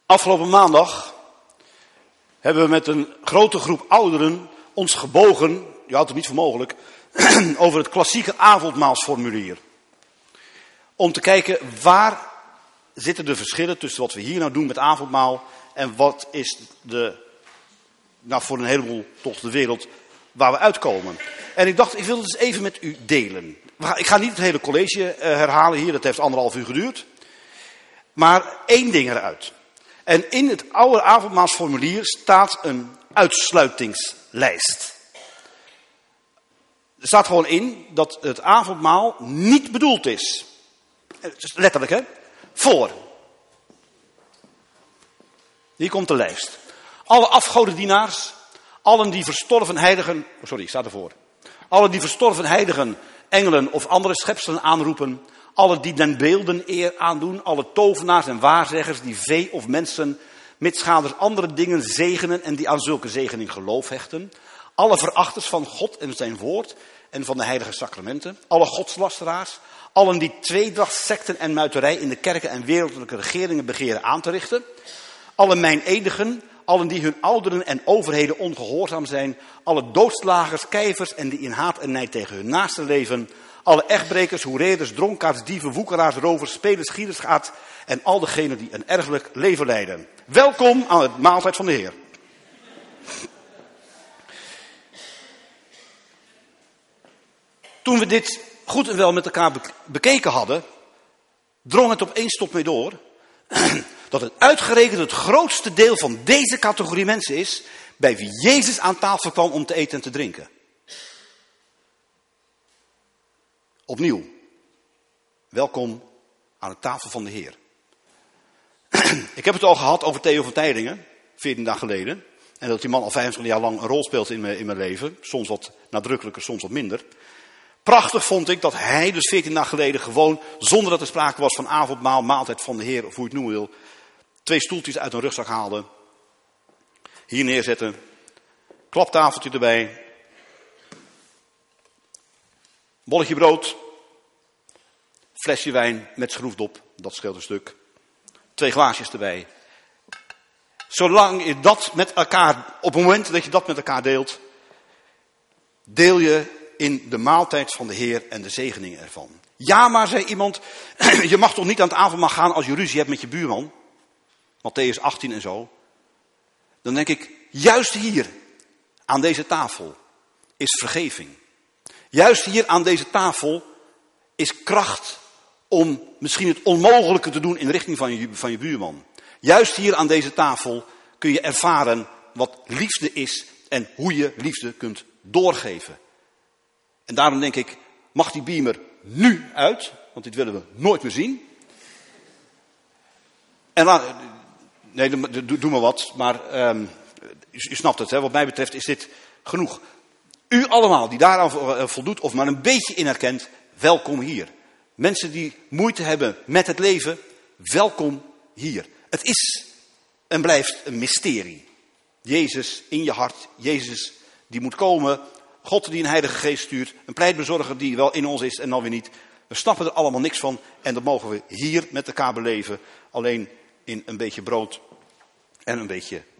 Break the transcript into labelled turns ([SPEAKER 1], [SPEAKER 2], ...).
[SPEAKER 1] Afgelopen maandag hebben we met een grote groep ouderen ons gebogen, je houdt het niet voor mogelijk, over het klassieke avondmaalsformulier. Om te kijken waar zitten de verschillen tussen wat we hier nou doen met avondmaal en wat is voor een heleboel toch de wereld waar we uitkomen. En ik dacht, ik wil het eens even met u delen. Ik ga niet het hele college herhalen hier, dat heeft 1,5 uur geduurd. Maar 1 ding eruit. En in het oude avondmaalsformulier staat een uitsluitingslijst. Er staat gewoon in dat het avondmaal niet bedoeld is. Letterlijk, hè? Voor. Hier komt de lijst. Alle afgodendienaars, allen die verstorven heiligen, allen die verstorven heiligen, engelen of andere schepselen aanroepen, alle die den beelden eer aandoen, alle tovenaars en waarzeggers die vee of mensen, mitsgaders andere dingen zegenen en die aan zulke zegening geloof hechten, alle verachters van God en zijn woord en van de heilige sacramenten, alle godslasteraars, allen die tweedracht, sekten en muiterij in de kerken en wereldlijke regeringen begeren aan te richten, alle meineedigen, allen die hun ouderen en overheden ongehoorzaam zijn, alle doodslagers, kijvers en die in haat en nijd tegen hun naasten leven, alle echtbrekers, hoereerders, dronkaards, dieven, woekeraars, rovers, spelers, giersgaard en al degenen die een erfelijk leven leiden. Welkom aan het maaltijd van de Heer. Toen we dit goed en wel met elkaar bekeken hadden, drong het opeens tot mij door dat het uitgerekend het grootste deel van deze categorie mensen is bij wie Jezus aan tafel kwam om te eten en te drinken. Opnieuw, welkom aan de tafel van de Heer. Ik heb het al gehad over Theo van Tijlingen, 14 dagen geleden. En dat die man al 25 jaar lang een rol speelt in mijn leven. Soms wat nadrukkelijker, soms wat minder. Prachtig vond ik dat hij dus 14 dagen geleden gewoon, zonder dat er sprake was van avondmaal, maaltijd van de Heer, of hoe je het noemen wil, 2 stoeltjes uit een rugzak haalde. Hier neerzetten. Klaptafeltje erbij. Bolletje brood. Flesje wijn met schroefdop. Dat scheelt een stuk. 2 glaasjes erbij. Zolang je dat met elkaar, op het moment dat je dat met elkaar deelt, deel je in de maaltijd van de Heer en de zegeningen ervan. Ja, maar zei iemand, je mag toch niet aan het avondmaal gaan als je ruzie hebt met je buurman? Mattheüs 18 en zo. Dan denk ik, juist hier, aan deze tafel, is vergeving. Juist hier aan deze tafel is kracht om misschien het onmogelijke te doen in richting van je buurman. Juist hier aan deze tafel kun je ervaren wat liefde is en hoe je liefde kunt doorgeven. En daarom denk ik, mag die beamer nu uit, want dit willen we nooit meer zien. En nee, doe maar wat, maar u snapt het, hè? Wat mij betreft is dit genoeg. U allemaal die daaraan voldoet of maar een beetje in herkent, welkom hier. Mensen die moeite hebben met het leven, welkom hier. Het is en blijft een mysterie. Jezus in je hart, Jezus die moet komen, God die een heilige geest stuurt, een pleitbezorger die wel in ons is en dan weer niet. We snappen er allemaal niks van en dat mogen we hier met elkaar beleven. Alleen in een beetje brood en een beetje